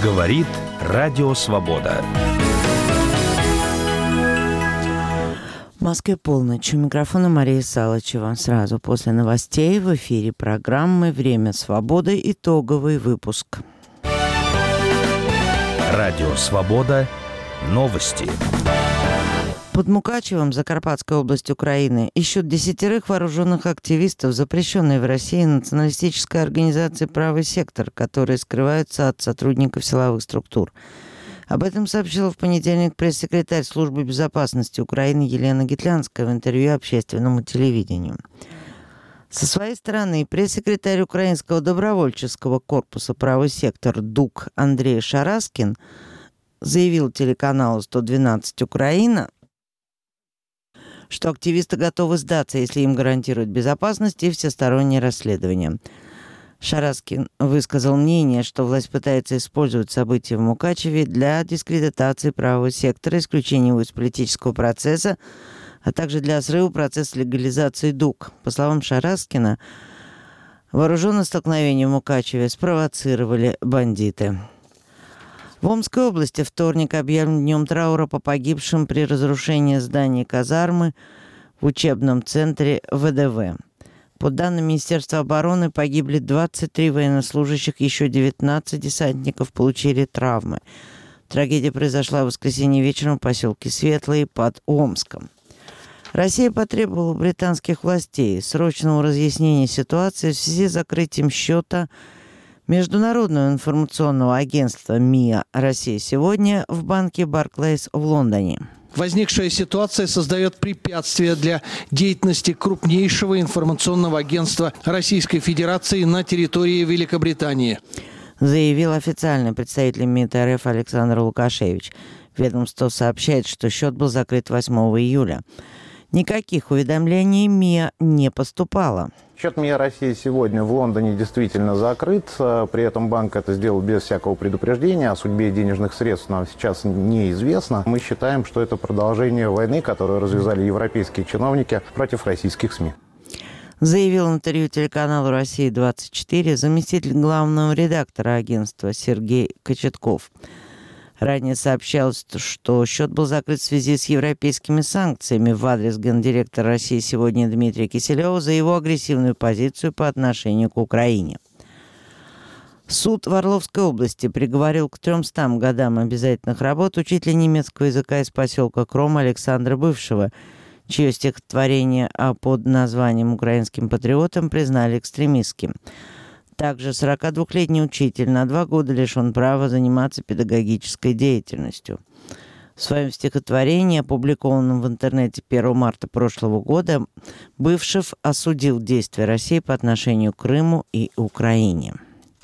Говорит Радио Свобода. В Москве полночь. У микрофона Мария Салычева. Сразу после новостей в эфире программы «Время свободы». Итоговый выпуск. Радио Свобода. Новости. Под Мукачевом, Закарпатской области Украины, ищут 10 вооруженных активистов, запрещенной в России националистической организации «Правый сектор», которые скрываются от сотрудников силовых структур. Об этом сообщила в понедельник пресс-секретарь Службы безопасности Украины Елена Гитлянская в интервью общественному телевидению. Со своей стороны, пресс-секретарь Украинского добровольческого корпуса «Правый сектор» ДУК Андрей Шараскин заявил телеканалу 112 «Украина», что активисты готовы сдаться, если им гарантируют безопасность и всестороннее расследование. Шараскин высказал мнение, что власть пытается использовать события в Мукачеве для дискредитации правого сектора, исключения его из политического процесса, а также для срыва процесса легализации ДУК. По словам Шараскина, вооруженное столкновение в Мукачеве спровоцировали бандиты. В Омской области вторник объявлен днем траура по погибшим при разрушении здания казармы в учебном центре ВДВ. По данным Министерства обороны, погибли 23 военнослужащих, еще 19 десантников получили травмы. Трагедия произошла в воскресенье вечером в поселке Светлый под Омском. Россия потребовала у британских властей срочного разъяснения ситуации в связи с закрытием счета Международного информационного агентства МИА «Россия сегодня» в банке Barclays в Лондоне. Возникшая ситуация создает препятствия для деятельности крупнейшего информационного агентства Российской Федерации на территории Великобритании, заявил официальный представитель МИД РФ Александр Лукашевич. Ведомство сообщает, что счет был закрыт 8 июля. Никаких уведомлений МИА не поступало. Счет МИА «Россия сегодня» в Лондоне действительно закрыт. При этом банк это сделал без всякого предупреждения. О судьбе денежных средств нам сейчас неизвестно. Мы считаем, что это продолжение войны, которую развязали европейские чиновники против российских СМИ. Заявил в интервью телеканалу «Россия-24» заместитель главного редактора агентства Сергей Кочетков. Ранее сообщалось, что счет был закрыт в связи с европейскими санкциями в адрес гендиректора России сегодня Дмитрия Киселева за его агрессивную позицию по отношению к Украине. Суд в Орловской области приговорил к 300 годам обязательных работ учителя немецкого языка из поселка Кром Александра Бывшего, чье стихотворение под названием «Украинским патриотом» признали экстремистским. Также 42-летний учитель на 2 года лишен права заниматься педагогической деятельностью. В своем стихотворении, опубликованном в интернете 1 марта прошлого года, Бывшев осудил действия России по отношению к Крыму и Украине.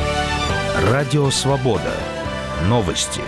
Радио Свобода. Новости.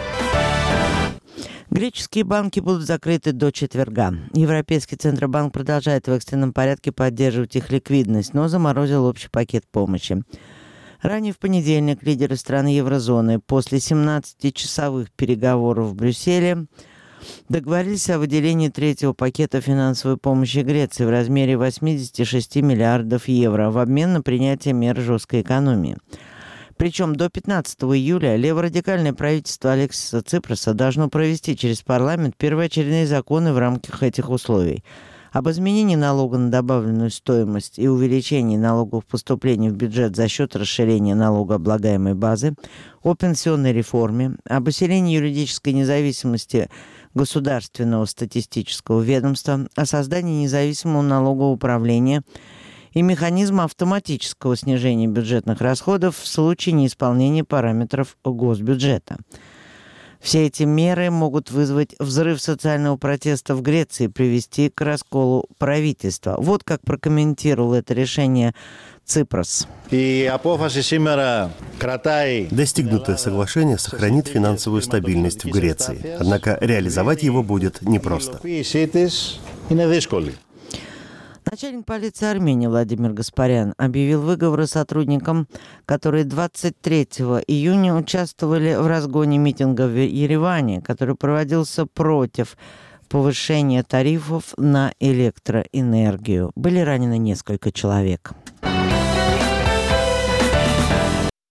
Греческие банки будут закрыты до четверга. Европейский Центробанк продолжает в экстренном порядке поддерживать их ликвидность, но заморозил общий пакет помощи. Ранее в понедельник лидеры стран еврозоны после 17-часовых переговоров в Брюсселе договорились о выделении третьего пакета финансовой помощи Греции в размере 86 миллиардов евро в обмен на принятие мер жесткой экономии. Причем до 15 июля леворадикальное правительство Алексиса Ципроса должно провести через парламент первоочередные законы в рамках этих условий. Об изменении налога на добавленную стоимость и увеличении налоговых поступлений в бюджет за счет расширения налогооблагаемой базы, о пенсионной реформе, об усилении юридической независимости Государственного статистического ведомства, о создании независимого налогового управления и механизма автоматического снижения бюджетных расходов в случае неисполнения параметров госбюджета. Все эти меры могут вызвать взрыв социального протеста в Греции и привести к расколу правительства. Вот как прокомментировал это решение Ципрос. Достигнутое соглашение сохранит финансовую стабильность в Греции. Однако реализовать его будет непросто. Начальник полиции Армении Владимир Гаспарян объявил выговоры сотрудникам, которые 23 июня участвовали в разгоне митинга в Ереване, который проводился против повышения тарифов на электроэнергию. Были ранены несколько человек.